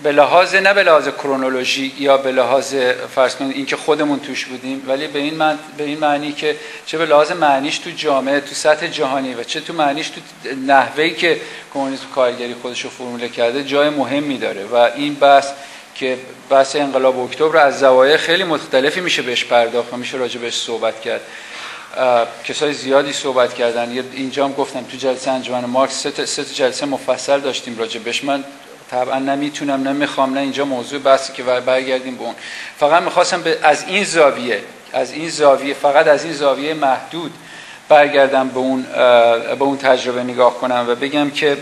به لحاظ نه به لحاظ کرونولوژی یا به لحاظ فرض کنید اینکه خودمون توش بودیم، ولی به این معنی که چه به لحاظ معنیش تو جامعه تو سطح جهانی و چه تو معنیش تو نحوهی که کمونیسم کارگری خودش رو فرموله کرده جای مهمی داره. و این که بحث انقلاب اکتبر از زوایای خیلی مختلفی میشه بهش پرداخت و میشه راجع بهش صحبت کرد. کسای زیادی صحبت کردن. اینجا هم گفتم تو جلسه انجمن مارکس سه جلسه مفصل داشتیم راجع بهش. من طبعا نمیتونم اینجا موضوع بحثی که برگردیم به اون. فقط میخواستم فقط از این زاویه محدود برگردم به اون تجربه نگاه کنم و بگم که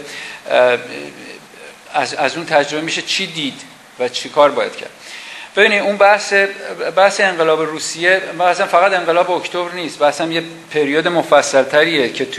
از اون تجربه میشه چی دید و چی کار باید کرد. ببینید اون بحث انقلاب روسیه مثلا فقط انقلاب اکتبر نیست، بحث هم یه پریود مفصل تریه که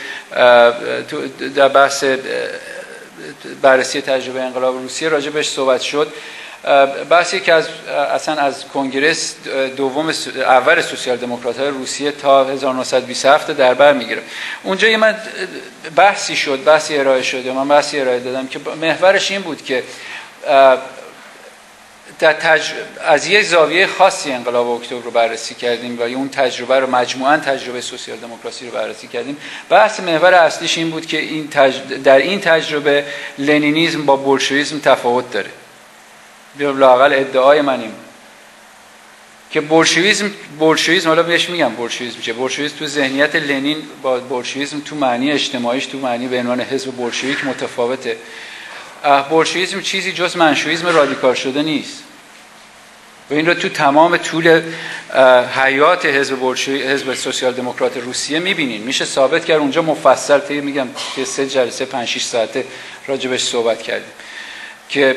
در بحث بررسی تجربه انقلاب روسیه راجع بهش صحبت شد. بحثی که اصلا از کنگره دوم اول سوسیال دموکرات‌های روسیه تا 1927 در بر میگیره. اونجا یه من بحثی ارائه شد، من بحثی ارائه دادم که محورش این بود که از یه زاویه خاصی انقلاب اکتبر رو بررسی کردیم و اون تجربه رو مجموعاً تجربه سوسیال دموکراسی رو بررسی کردیم. بحث محور اصلیش این بود که در این تجربه لنینیسم با بولشویسم تفاوت داره. لااقل ادعای من این که بولشویسم حالا بهش میگم بولشویسم تو ذهنیت لنین با بولشویسم تو معنی اجتماعیش تو معنی به عنوان حزب بولشویک متفاوته. بولشویسم چیزی جز منشویسم رادیکال شده نیست و این رو تو تمام طول حیات حزب سوسیال دموکرات روسیه میبینین. میشه ثابت کرد. اونجا مفصل میگم که 3 جلسه 5-6 ساعته راجبش صحبت کردیم که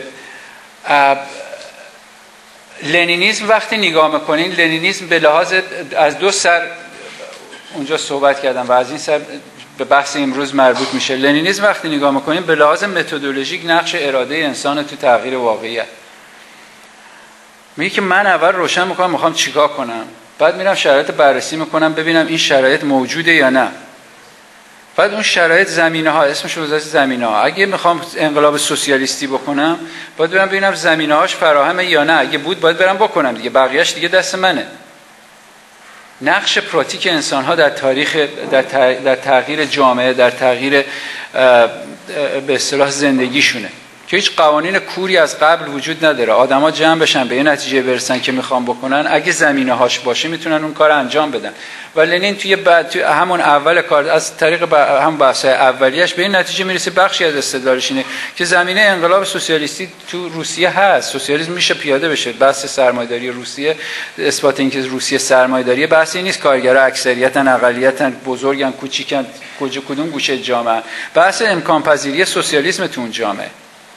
لنینیسم وقتی نگاه میکنین، لنینیسم به لحاظ از دو سر اونجا صحبت کردم و از این سر به بحث امروز مربوط میشه. لنینیسم وقتی نگاه میکنین به لحاظ متدولوژیک نقش اراده انسان تو تغییر واقعیت. میگه که من اول روشن میکنم میخوام چیکار کنم، بعد میرم شرایط بررسی میکنم ببینم این شرایط موجوده یا نه، بعد اون شرایط زمینه ها، اسمش رو گذاشت زمینه ها. اگه میخوام انقلاب سوسیالیستی بکنم باید برم ببینم زمینه هاش فراهمه یا نه، اگه بود باید برم بکنم دیگه، بقیه‌اش دیگه دست منه. نقش پراتیک انسان ها در تاریخ در تغییر جامعه، در تغییر به اصطلاح زندگیشونه که هیچ قوانین کوری از قبل وجود نداره. آدما جمع بشن به یه نتیجه برسن که میخوان بکنن، اگه زمینه هاش باشه میتونن اون کار انجام بدن. و لنین توی همون اول کار از طریق هم بحث اولیش به این نتیجه میرسه، بخشی از استدلالش اینه که زمینه انقلاب سوسیالیستی تو روسیه هست، سوسیالیسم میشه پیاده بشه. بحث سرمایه‌داری روسیه، اثبات اینکه روسیه سرمایه‌داری بحثی نیست، کارگرها اکثریتن، اقلیتن، بزرگن، کوچیکن، کدوم گوشه جامعه، بحث امکان پذیری سوسیالیسم تو اون جامعه.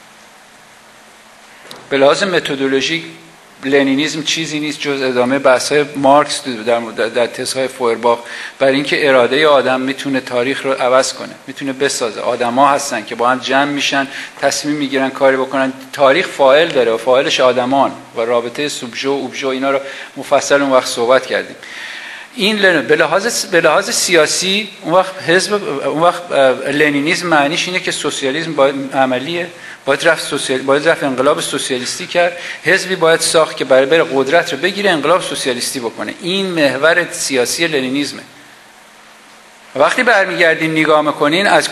به لحاظ متدولوژیک لنینیسم چیزی نیست جز ادامه بحث‌های مارکس در تزهای فویرباخ برای اینکه اراده آدم میتونه تاریخ رو عوض کنه، میتونه بسازه. آدم‌ها هستن که با هم جمع میشن، تصمیم میگیرن کاری بکنن. تاریخ فاعل داره و فاعلش آدمان و رابطه سوبژه و اوبژه، اینا رو مفصل اون وقت صحبت کردیم. این به لحاظ سیاسی اون وقت لنینیسم معنیش اینه که سوسیالیسم باید عملیه، باید رفت انقلاب سوسیالیستی کرد، حزبی باید ساخت که برای بره قدرت رو بگیره انقلاب سوسیالیستی بکنه. این محور سیاسی لنینیسمه. وقتی برمیگردین نگاه میکنین از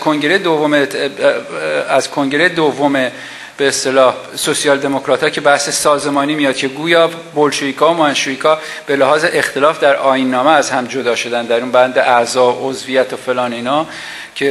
کنگره دوم به اصطلاح سوسیال دموکرات‌ها که بحث سازمانی میاد که گویا بولشویک‌ها و منشویک‌ها به لحاظ اختلاف در آیین‌نامه از هم جدا شدن، در اون بند اعضا، عضویت و فلان اینا که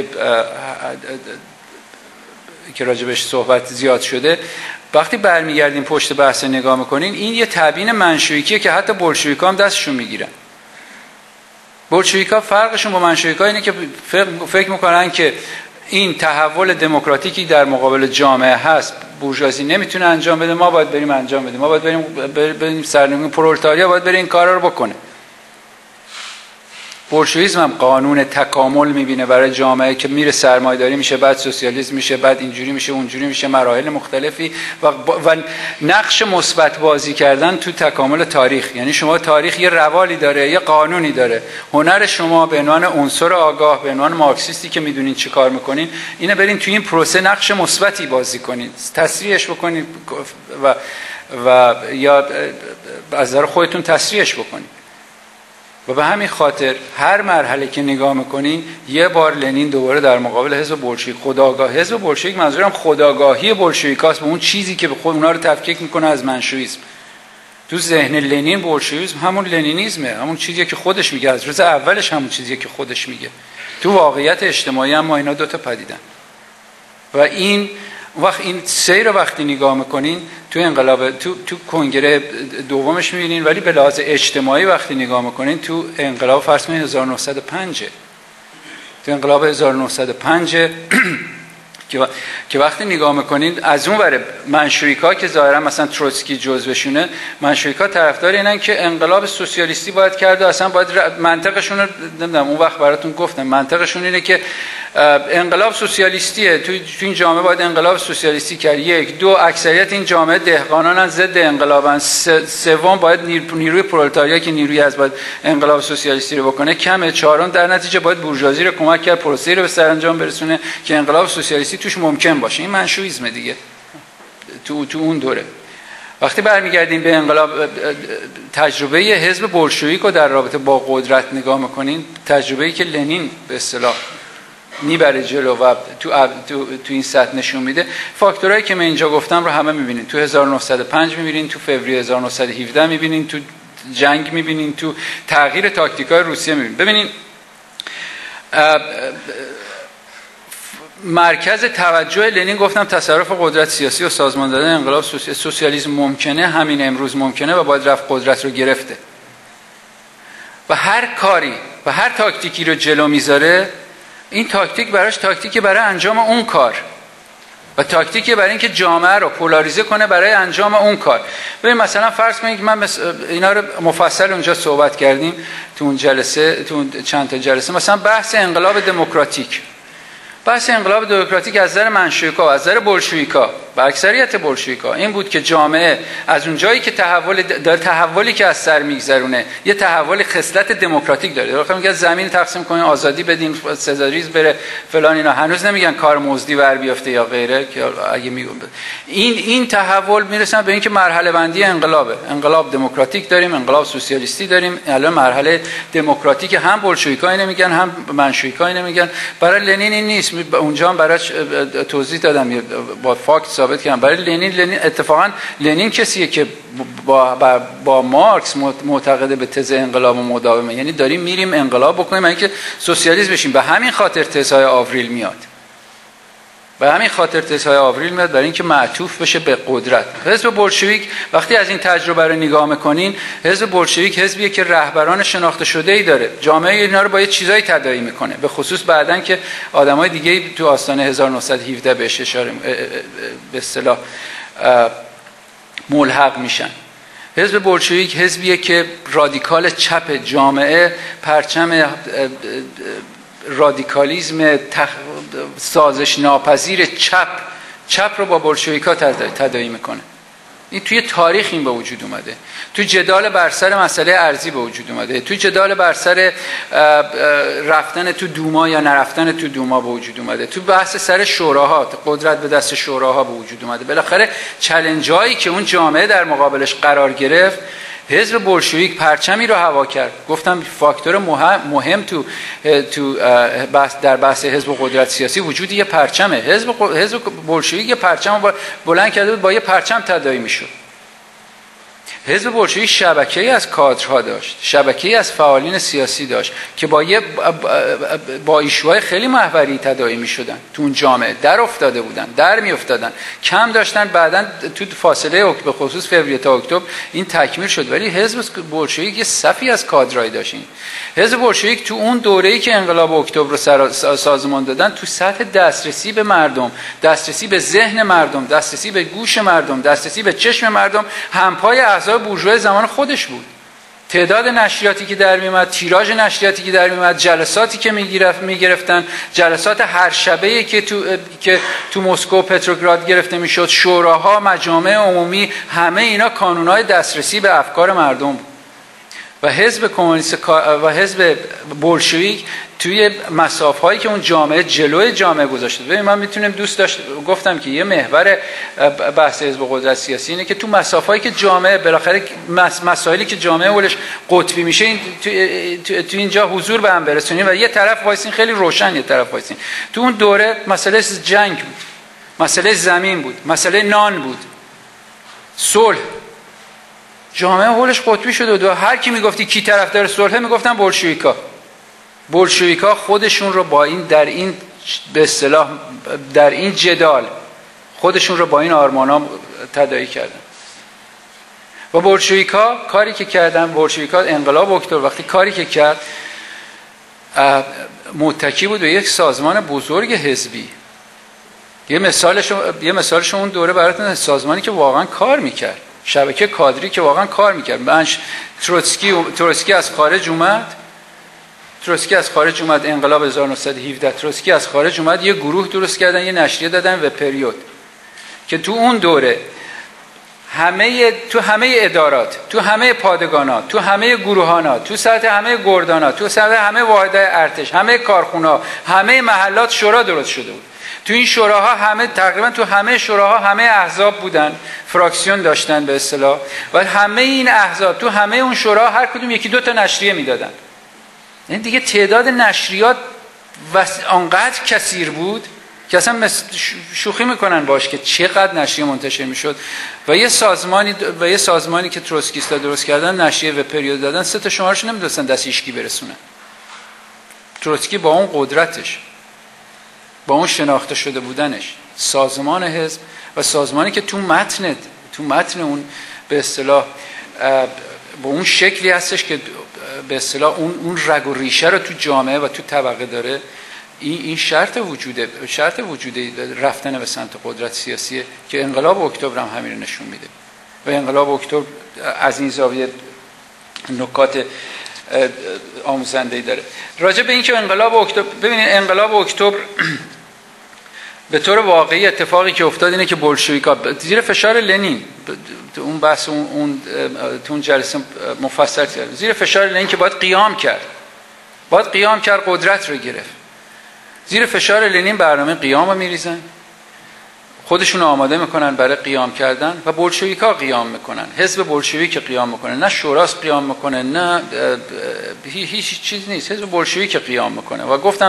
راجبش صحبت زیاد شده. وقتی برمیگردیم پشت بحث نگاه میکنین، این یه تبیین منشویکیه که حتی بولشویک‌ها هم دستشون میگیرن. بولشویک‌ها فرقشون با منشویک‌ها اینه که فکر میکنن که این تحول دموکراتیکی در مقابل جامعه هست، بورژوازی نمیتونه انجام بده، ما باید بریم انجام بدیم، ما باید بریم سرنگون پرولتاریا باید بریم این کارا رو بکنه. بولشویسم هم قانون تکامل میبینه برای جامعه که میره سرمایه‌داری میشه، بعد سوسیالیسم میشه، بعد اینجوری میشه، اونجوری میشه، مراحل مختلفی و نقش مثبت بازی کردن تو تکامل تاریخ. یعنی شما تاریخ یه روالی داره، یه قانونی داره. هنر شما به عنوان عنصر آگاه، به عنوان مارکسیستی که میدونین چی کار میکنین، اینه برین تو این پروسه نقش مثبتی بازی کنین، تسریعش بکنین و یا از نظر خودتون تسریعش بکنین. و به همین خاطر هر مرحله که نگاه میکنین یه بار لنین دوباره در مقابل حزب بولشویک، خودآگاه حزب بولشویک، منظورم خودآگاهی بولشویکاست، به اون چیزی که به خود اونا رو تفکیک میکنه از منشویسم. تو ذهن لنین بولشویسم همون لنینیزمه، همون چیزی که خودش میگه، از روز اولش همون چیزی که خودش میگه. تو واقعیت اجتماعی هم ما اینا دوتا پدیدن. و این وقت این سیر رو وقتی نگاه میکنین تو انقلاب تو کنگره دومش میبینین، ولی به لحاظ اجتماعی وقتی نگاه میکنین تو انقلاب فرض کنین 1905 تو انقلاب 1905 که وقتی نگاه میکنین از اون ور منشویکا که ظاهرا مثلا تروتسکی جزوشونه، منشویکا طرفدار اینن که انقلاب سوسیالیستی باید کرد و اصلا باید منطقشون رو نمیدونم اون وقت براتون گفتم، منطقشون اینه که انقلاب سوسیالیستیه، تو این جامعه باید انقلاب سوسیالیستی کرد. یک، دو، اکثریت این جامعه دهقانانن، ضد انقلابن. سوم، باید نیروی پرولتاریا که نیروی از باید انقلاب سوسیالیستی رو بکنه کمه. چهارم، در نتیجه باید بورژوازی رو کمک کرد پروسه‌ای رو به سرانجام برسونه که انقلاب سوسیالیستی توش ممکن باشه. این منشویسم دیگه تو اون دوره. وقتی برمیگردیم به انقلاب، تجربه حزب بولشویک رو در رابطه با قدرت نگاه میکنین، تجربه‌ای که لنین به اصطلاح میبره جلو و تو این سطح نشون میده، فاکتورایی که من اینجا گفتم رو همه میبینین. تو 1905 میبینین، تو فوریه 1917 میبینین، تو جنگ میبینین، تو تغییر تاکتیکای روسیه میبینین. ببینین مرکز توجه لنین گفتم تصرف قدرت سیاسی و سازمان دادن انقلاب سوسیالیسم ممکنه، همین امروز ممکنه و باید رفت قدرت رو گرفته. و هر کاری و هر تاکتیکی رو جلو میذاره، این تاکتیک براش تاکتیکی برای انجام اون کار و تاکتیکی برای اینکه جامعه رو پولاریزه کنه برای انجام اون کار. ببین مثلا فرض کنید که من اینا رو مفصل اونجا صحبت کردیم تو اون جلسه، تو چند تا جلسه، مثلا بحث انقلاب دموکراتیک. بحث انقلاب دموکراتیک از نظر منشویکا، از نظر بولشویکا و اکثریت بولشویکا این بود که جامعه از اون جایی که تحولی که از سر میگذرونه، یه تحول خصلت دموکراتیک داره. در واقع میگه زمین تقسیم کنین، آزادی بدین، سزاریز بره، فلان. اینا هنوز نمیگن کار مزدی بر بیافته یا غیره، که اگه میگن این تحول میرسن به اینکه مرحله بندی انقلابه. انقلاب دموکراتیک داریم، انقلاب سوسیالیستی داریم. الان مرحله دموکراتیک هم بولشویکا اینو میگن، هم منشویکا اینو میگن. برای لنین این نیست. اونجا هم براش توضیح دادم، با فاکت ثابت کردم. برای لنین اتفاقا لنین کسیه که با مارکس معتقده به تز انقلاب و مداومه، یعنی داریم میریم انقلاب بکنیم برای اینکه سوسیالیسم بشیم. به همین خاطر تزهای آوریل میاد، برای اینکه معطوف بشه به قدرت. حزب بولشویک وقتی از این تجربه رو نگاه میکنین، حزب بولشویک حزبیه که رهبران شناخته شده‌ای داره. جامعه اینا رو با یه چیزایی تداعی میکنه، به خصوص بعدن که آدمای دیگه تو آستانه 1917 بهش اشاره به اصطلاح ملحق میشن. حزب بولشویک حزبیه که رادیکال چپ جامعه پرچم رادیکالیسم سازش ناپذیر چپ رو با بولشویکا تداعی میکنه. این توی تاریخ این به وجود اومده، تو جدال بر سر مسئله ارضی به وجود اومده، تو جدال بر سر رفتن تو دوما یا نرفتن تو دوما به وجود اومده، تو بحث سر شوراها، قدرت به دست شوراها به وجود اومده. بالاخره چالنجایی که اون جامعه در مقابلش قرار گرفت، حزب بولشویک پرچمی رو هوا کرد. گفتم فاکتور مهم در بحث حزب قدرت سیاسی وجود یه پرچمه. حزب بولشویک یه پرچم بلند کرده بود، با یه پرچم تداعی میشد. حزب بولشویک شبکه‌ای از کادرها داشت، شبکه‌ای از فعالین سیاسی داشت که با ایشوهای خیلی محوری تداعی می‌شدن. تو اون جامعه در می‌افتادن، کم داشتن. بعداً تو فاصله به خصوص فوریه تا اکتبر این تکمیل شد. ولی حزب بولشویک یه صفی از کادرای داشت. حزب بولشویک تو اون دوره‌ای که انقلاب اکتبر رو سازمان دادن، تو سطح دسترسی به مردم، دسترسی به ذهن مردم، دسترسی به گوش مردم، دسترسی به چشم مردم، همپای اعضای بورژوا زمان خودش بود. تعداد نشریاتی که در میومد، تیراژ نشریاتی که در میومد، جلساتی که میگرفتن، جلسات هر شبه‌ای که تو مسکو پتروگراد گرفته میشد، شوراها، مجامع عمومی، همه اینا کانون‌های دسترسی به افکار مردم بود. و حزب کمونیست و حزب بولشویک توی مسافه‌هایی که اون جامعه جلوی جامعه گذاشته. ببین من میتونم گفتم که یه محور بحث حزب قدرت سیاسی اینه که تو مسافه‌هایی که جامعه بالاخره مسائلی که جامعه اولش قطبی میشه این تو اینجا حضور به هم برسونیم و یه طرف وایسین خیلی روشن، یه طرف وایسین. تو اون دوره مسئله جنگ بود، مسئله زمین بود، مسئله نان بود، صلح. جامعه اولش قطبی شد و هر کی میگفتی کی طرفدار صلح میگفتن بولشویکا خودشون رو با این به اصطلاح در این جدال خودشون رو با این آرمانا تداعی کردن. و بولشویکا کاری که کردن، بولشویکا انقلاب اکتبر وقتی کاری که کرد متکی بود به یک سازمان بزرگ حزبی. یه مثالش اون دوره براتون سازمانی که واقعا کار میکرد، شبکه کادری که واقعا کار میکرد. تروتسکی از خارج اومد، انقلاب 1917 تروتسکی از خارج اومد، یه گروه درست کردن، یه نشریه دادن و پریود که تو اون دوره تو همه ادارات، تو همه پادگانات، تو همه گروهانات، تو سطح همه گردانات، تو سطح همه واحدهای ارتش، همه کارخونه‌ها، همه محلات شورا درست شده بود. تو این شوراها تقریبا تو همه شوراها همه احزاب بودن، فراکسیون داشتن به اصطلاح، و همه این احزاب تو همه اون شوراها هر کدوم یکی دو تا نشریه میدادن. این دیگه تعداد نشریات آنقدر کثیر بود که اصلا شوخی میکنن باش که چقدر نشریه منتشر میشد. و یه سازمانی که تروتسکیستا درست کردن، نشریه و پریود دادن، 3 تا شماره‌اش نمیدونستن دست هیچکی برسونن. تروتسکی با اون قدرتش، با اون شناخته شده بودنش، سازمان حزب و سازمانی که تو متن اون به اصطلاح با اون شکلی هستش که به اصطلاح اون رگ و ریشه رو تو جامعه و تو طبقه داره، این شرط وجود رفتن به سمت قدرت سیاسیه که انقلاب اکتبر هم همین رو نشون میده. و انقلاب اکتبر از این زاویه نکات آموزنده‌ای داره. راجع به این که انقلاب اکتبر، ببینید انقلاب اکتبر به طور واقعی اتفاقی که افتاد اینه که بولشویکا زیر فشار لنین، اون بحث اون تو اون جلسه مفصل کرد، زیر فشار لنین که باید قیام کرد قدرت رو گرفت. زیر فشار لنین برنامه قیام رو میریزن، خودشون آماده میکنن برای قیام کردن و بولشویکا قیام میکنن. حزب بولشویک قیام میکنه، نه شوراست قیام میکنه، نه هیچ چیز نیست، حزب بولشویک قیام میکنه. و گفتم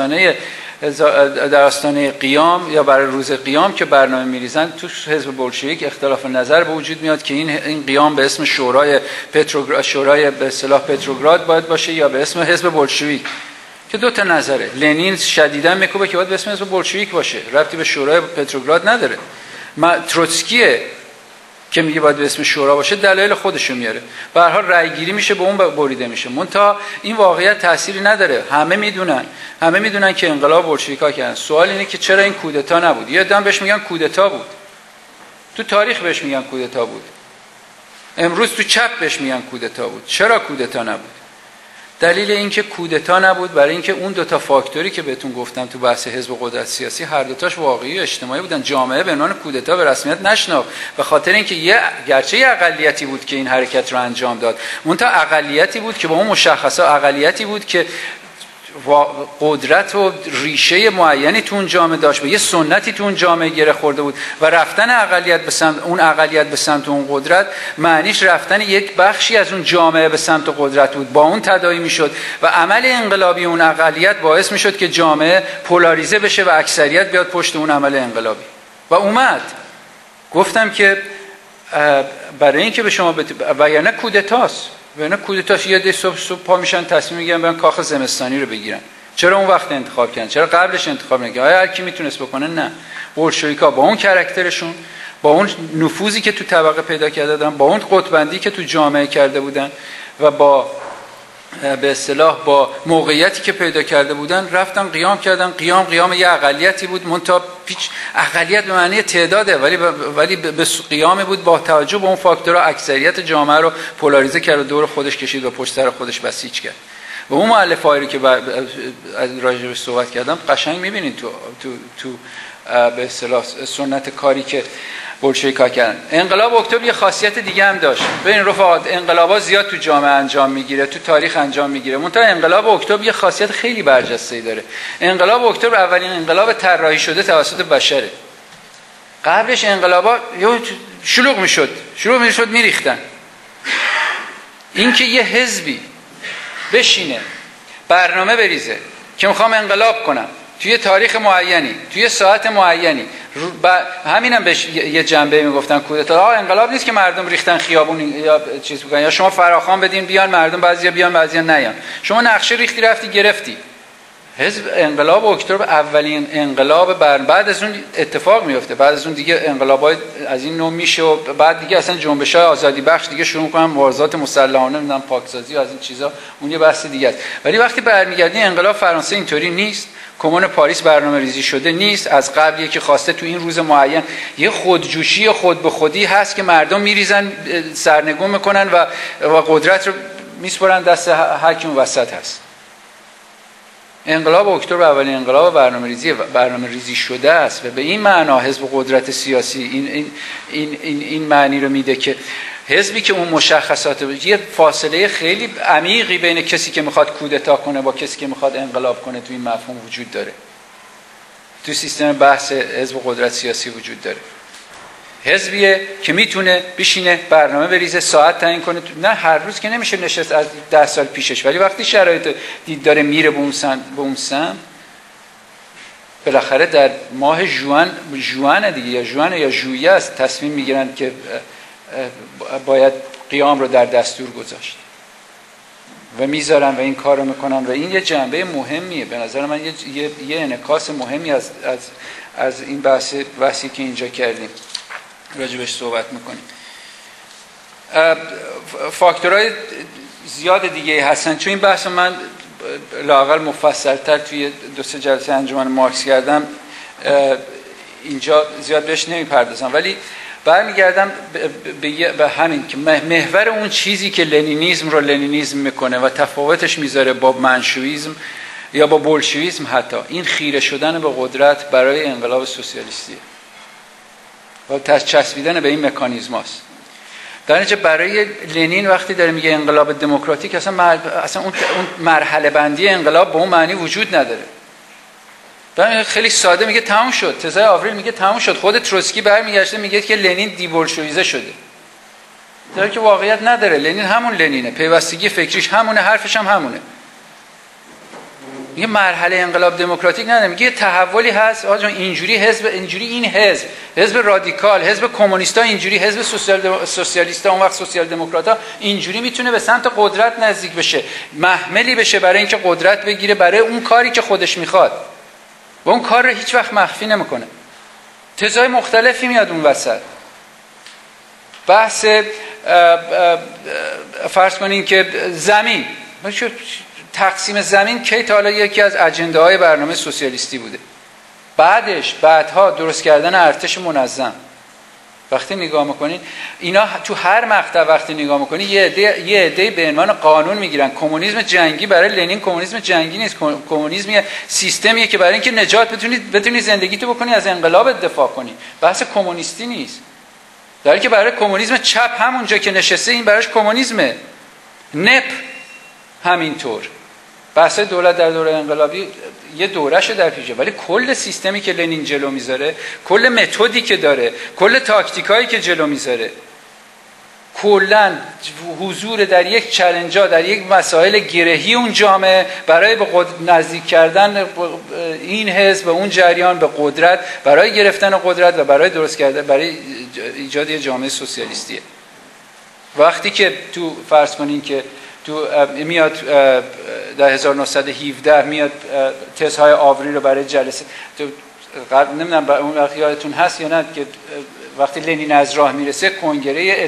در آستانه قیام یا برای روز قیام که برنامه میریزن، تو حزب بولشویک اختلاف نظر به وجود میاد که این قیام به اسم شورای به اصطلاح پتروگراد باید باشه یا به اسم حزب بولشویک، که 2 تا نظره. لنین شدیداً میگه که باید به اسم حزب بولشویک باشه، ربطی به شورای پتروگراد نداره. تروتسکیه که میگه باید به اسم شورا باشه، دلایل خودشو میاره. به هر حال رأی گیری میشه، به اون بریده میشه. منتها این واقعیت تأثیری نداره. همه میدونن که انقلاب بولشویکا کردن. سوال اینه که چرا این کودتا نبود؟ یه عده‌ام بهش میگن کودتا بود، تو تاریخ بهش میگن کودتا بود، امروز تو چپ بهش میگن کودتا بود. چرا کودتا نبود؟ دلیل اینکه کودتا نبود برای اینکه اون 2 تا فاکتوری که بهتون گفتم تو بحث حزب قدرت سیاسی، هر دوتاش واقعی و اجتماعی بودن. جامعه به عنوان کودتا به رسمیت نشناخت، به خاطر اینکه گرچه یه اقلیتی بود که این حرکت رو انجام داد، منتها اقلیتی بود که با اون مشخصا اقلیتی بود که قدرت و ریشه معینی تو اون جامعه داشت، به یه سنتی تو اون جامعه گره خورده بود و رفتن اقلیت به سمت اون قدرت معنیش رفتن یک بخشی از اون جامعه به سمت قدرت بود. با اون تداعی میشد و عمل انقلابی اون اقلیت باعث میشد که جامعه پولاریزه بشه و اکثریت بیاد پشت اون عمل انقلابی. و اومد گفتم که برای اینکه به شما وگرنه کودتاست، یه دی صبح پا میشن تصمیم میگیرن برن کاخ زمستانی رو بگیرن. چرا اون وقت انتخاب کردن؟ چرا قبلش انتخاب نکردن؟ آیا هر کی میتونست بکنه؟ نه. بولشویکا با اون کاراکترشون، با اون نفوذی که تو طبقه پیدا کرده بودن، با اون قطبندی که تو جامعه کرده بودن و با به اصطلاح با موقعیتی که پیدا کرده بودن رفتن قیام کردن. قیام یه اقلیتی بود، منتها پیچ اقلیت به معنی تعداده، ولی به قیام بود با توجه به اون فاکتورها اکثریت جامعه رو پولاریزه کرد و دور خودش کشید و پشت سر خودش بسیج کرد. و اون مؤلفه‌ای که از راجعش صحبت کردم قشنگ می‌بینید تو به اصطلاح سنت کاری که بولشویک‌ها کردن. انقلاب اکتبر یه خاصیت دیگه هم داشت. ببین رفقا، انقلاب‌ها زیاد تو جامعه انجام میگیره، تو تاریخ انجام میگیره، منتها انقلاب اکتبر یه خاصیت خیلی برجسته‌ای داره. انقلاب اکتبر اولین انقلاب طراحی شده توسط بشره. قبلش انقلاب‌ها شلوغ میشد میریختن. این که یه حزبی بشینه برنامه بریزه که میخوام انقلاب کنم توی تاریخ معینی، توی ساعت معینی، همینم بهش یه جنبه میگفتن کودتا. انقلاب نیست که مردم ریختن خیابون یا چیز بکنن، یا شما فراخوان بدین بیان مردم، بعضیا بیان بعضیا نیان. شما نقشه ریختی رفتی گرفتی. حزب انقلاب اکتبر اولین انقلاب بعد از اون اتفاق میفته، بعد از اون دیگه انقلابای از این نوع میشه و بعد دیگه اصلا جنبش‌های آزادی بخش دیگه شروع می‌کنن، مبارزات مسلحانه، نمیدونم پاکسازی و از این چیزا، اون یه بحث دیگه است. ولی وقتی برمیگردی انقلاب فرانسه اینطوری نیست. کمون پاریس برنامه‌ریزی شده نیست، از قبل یکی خواسته تو این روز معین یه خودجوشی خود به خودی هست که مردم میریزن سرنگون میکنن و قدرت رو میسپرن دست هر کی اون وسط هست. انقلاب اکتبر اولین انقلاب برنامه‌ریزی شده است و به این معنا حزب قدرت سیاسی این معنی رو میده که حزبی که اون مشخصات یه فاصله خیلی عمیقی بین کسی که میخواد کودتا کنه با کسی که میخواد انقلاب کنه تو این مفهوم وجود داره، تو سیستم بحث حزب قدرت سیاسی وجود داره. حزبیه که میتونه بشینه برنامه بریزه، ساعت تعیین کنه، نه هر روز که نمیشه نشست از 10 سال پیشش، ولی وقتی شرایط دید داره میره به اون سمت بالاخره در ماه ژوئن دیگه یا ژوئیه است تصمیم میگیرن که باید قیام رو در دستور گذاشت و میذارن و این کار رو میکنن و این یه جنبه مهمیه به نظر من، یه انعکاس مهمی از این بحثی که اینجا کردیم راجبش صحبت میکنیم. فاکتورهای زیاد دیگه هستن، چون این بحث من لااقل مفصل‌تر توی 2-3 جلسه انجمن مارکس کردم، اینجا زیاد بهش نمیپردازم، ولی برمیگردم به همین که محور اون چیزی که لنینیسم رو لنینیسم میکنه و تفاوتش میذاره با منشویسم یا با بولشویسم، حتی این خیره شدن به قدرت برای انقلاب سوسیالیستیه و چسبیدن به این مکانیزماست. در نتیجه برای لنین وقتی داره میگه انقلاب دموکراتیک، اصلا اون مرحله بندی انقلاب به اون معنی وجود نداره. در خیلی ساده میگه تموم شد، تزای آوریل میگه تموم شد. خود تروتسکی برمیگشته میگه که لنین دیبولشویزه شده، در که واقعیت نداره. لنین همون لنینه، پیوستگی فکریش همونه، حرفش هم همونه. میگه مرحله انقلاب دموکراتیک نداره، میگه یه تحولی هست، آقا جان اینجوری حزب، اینجوری این حزب رادیکال، حزب کمونیستا اینجوری، حزب سوسیالیستا اون وقت سوسیال دموکراتا اینجوری میتونه به سمت قدرت نزدیک بشه، محملی بشه برای اینکه قدرت بگیره برای اون کاری که خودش میخواد و اون کار رو هیچ وقت مخفی نمیکنه. تزای مختلفی میاد اون وسط. بحث فرض کنین که زمین، تقسیم زمین کی تا حالا یکی از اجنده‌های برنامه سوسیالیستی بوده. بعدها درست کردن ارتش منظم. وقتی نگاه میکنین اینا تو هر مقطع وقتی نگاه میکنین یه عده به عنوان قانون میگیرن. کمونیسم جنگی برای لنین کمونیسم جنگی نیست، کمونیسم یه سیستمیه که برای اینکه نجات بتونی زندگیتو بکنی از انقلاب دفاع کنی. بحث کمونیستی نیست. در حالی که برای کمونیسم چپ همونجا که نشسته این براش کمونیسمه. نپ همینطور. بحث دولت در دوره انقلابی یه دوره‌شو در پیشه، ولی کل سیستمی که لنین جلو میذاره، کل متدی که داره، کل تاکتیکایی که جلو میذاره، کلا حضور در یک چالنجا، در یک مسائل گرهی اون جامعه برای به نزدیک کردن این حزب و اون جریان به قدرت، برای گرفتن قدرت و برای درست کردن، برای ایجاد یه جامعه سوسیالیستیه. وقتی که تو فرض کنین که تو میاد در 1917 میاد تزهای آوریل رو برای جلسه، نمیدونم اون وقت یادتون هست یا نه که وقتی لنین از راه میرسه کنگره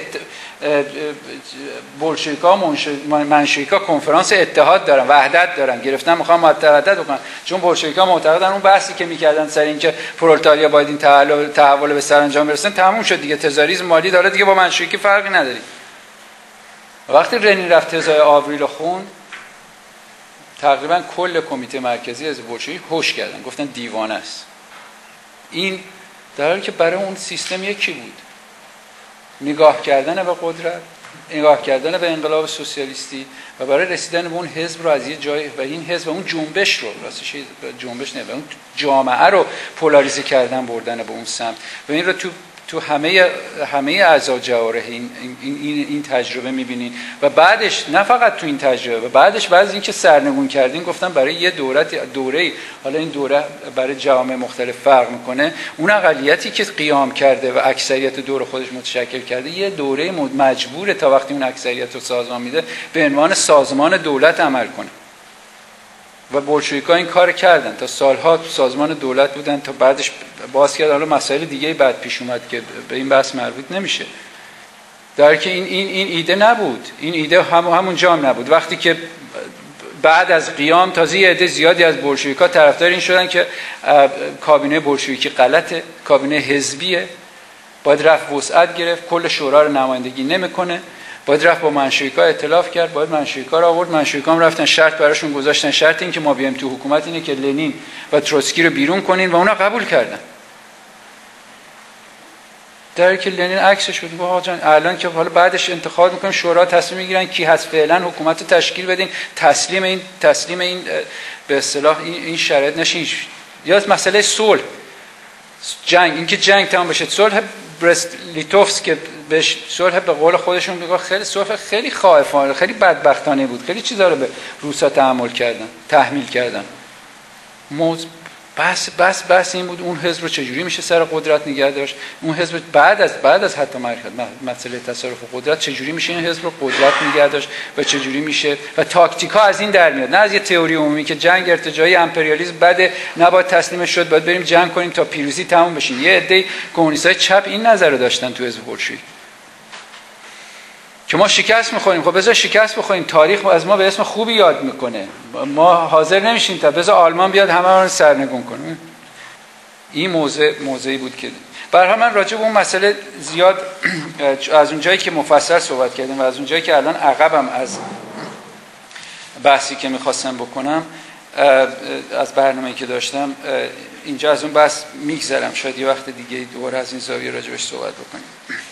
بولشویکا منشویکا کنفرانس اتحاد دارن، وحدت دارن، گرفتن میخوان وحدت بکنن، چون بولشویکا معتقدن اون بحثی که میکردن سر این که پرولتاریا باید این تحول به سرانجام برسن تموم شد دیگه، تزاریسم مالی داره دیگه، با منشویکی فرقی نداره. وقتی لنین رفت تزای آوریل خون، تقریبا کل کمیته مرکزی از بولشویک هوش کردن، گفتن دیوانه است. این در حالی که برای اون سیستم یکی بود، نگاه کردن به قدرت، نگاه کردن به انقلاب سوسیالیستی و برای رسیدن به اون حزب رو از یه جای و این حزب و اون جنبش رو، راستش جنبش نه، اون جامعه رو پولاریزه کردن، بردن به اون سمت و این رو تو همه اعضا جواره این تجربه می‌بینین و بعدش نه فقط تو این تجربه، بعدش بعد از اینکه سرنگون کردین گفتم برای یه دوره، حالا این دوره برای جوامع مختلف فرق میکنه، اون اقلیتی که قیام کرده و اکثریت دور خودش متشکل کرده یه دوره مجبوره تا وقتی اون اکثریت رو سازمان میده به عنوان سازمان دولت عمل کنه و بولشویک‌ها این کار کردن، تا سالها سازمان دولت بودن تا بعدش باز کرد. حالا مسائل دیگه بعد پیش اومد که به این بحث مربوط نمیشه، در که این ایده نبود، این ایده همون جام نبود. وقتی که بعد از قیام تازه یه عده زیادی از بولشویک‌ها طرفدار این شدن که کابینه بولشویکی غلطه، کابینه حزبیه، باید رفت وسعت گرفت، کل شورا رو نمایندگی نمیکنه، باید رفت با منشویکا ائتلاف کرد، باید منشویکا رو آورد، منشویکا هم رفتن شرط براشون گذاشتن، شرط این که ما بیایم تو حکومت اینه که لنین و تروتسکی رو بیرون کنین و اونا قبول کردن. در حالی که لنین عکسش بود، آقا جان الان که حالا بعدش انتخاب میکنیم شورا تصمیم میگیرن کی هست فعلا حکومت رو تشکیل بدین، تسلیم این به اصطلاح این شرایط نشین. یا مسئله صلح، جنگ، اینکه جنگ تمام بشه، صلح برست لیتوفسک که بهش صلح به قول خودشون میگه خیلی صلح خیلی خائفانه، خیلی بدبختانه بود، خیلی چیزا رو به روسا تحمیل کردن. بس این بود اون حزب رو چجوری میشه سر قدرت نگه داشت، اون حزب بعد از حتی مسئله تصرف قدرت چجوری میشه این حزب رو قدرت نگه داشت و چجوری میشه و تاکتیکا از این در میاد، نه از یه تئوری عمومی که جنگ ارتجاعی امپریالیسم بده نباید تسلیم شد، باید بریم جنگ کنیم تا پیروزی تموم بشه. یه عده کمونیستای چپ این نظر رو داشتن تو حزب بولشویک که ما شکست می‌خوریم، خب بذار شکست بخوریم، تاریخ از ما به اسم خوبی یاد میکنه، ما حاضر نمیشیم تا بذار آلمان بیاد همه رو سرنگون کنه. این موضعی بود که برای من راجع به اون مسئله زیاد از اون جایی که مفصل صحبت کردیم و از اون جایی که الان عقبم از بحثی که می‌خواستم بکنم، از برنامه‌ای که داشتم اینجا از اون بحث میگذرم، شاید یه وقت دیگه دوباره از این زاویه راجعش صحبت بکنیم.